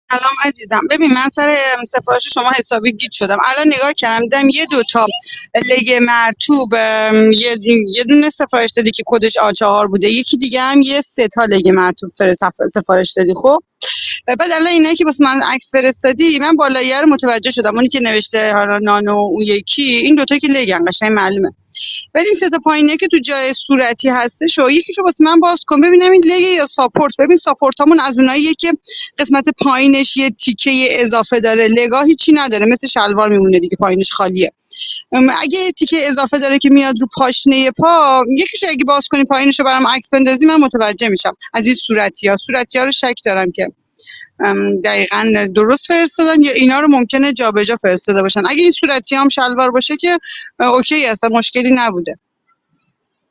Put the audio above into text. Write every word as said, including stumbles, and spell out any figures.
سلام عزیزم. ببین من سر سفارش شما حسابی گیج شدم. الان نگاه کردم دیدم یه دوتا لگ مرطوب، ام، یه یه دونه سفارش دادی که کدش آ چهار بوده، یکی دیگه هم یه سه تا لگ مرطوب فر- سف- سفارش دادی. خب بعد الان اینایی که واسه من عکس فرستادی من بالاییه رو متوجه شدم، اونی که نوشته حالا نانو، اون یکی، این دوتا که لگن قشنگ معلومه. ولی این سه تا پایینیه که تو جای صورتی هستش و یکیشو واسه من باز کن ببینم این لیه یا ساپورت. ببین ساپورتامون از اوناییه که قسمت پایینش یه تیکه اضافه داره، لگاه هیچی نداره، مثل شلوار میمونه دیگه، پایینش خالیه. ام، اگه یه تیکه اضافه داره که میاد رو پاشنه پا، یکیشو اگه باز کنی پایینشو برام عکس بندازی من متوجه میشم. از این صورتی ها صورتی ها رو شک دارم که ام، دقیقا درست فرستادن یا اینا رو ممکنه جابجا فرستاده باشن. اگه این صورتی هم شلوار باشه که اه، اوکی، اصلا مشکلی نبوده.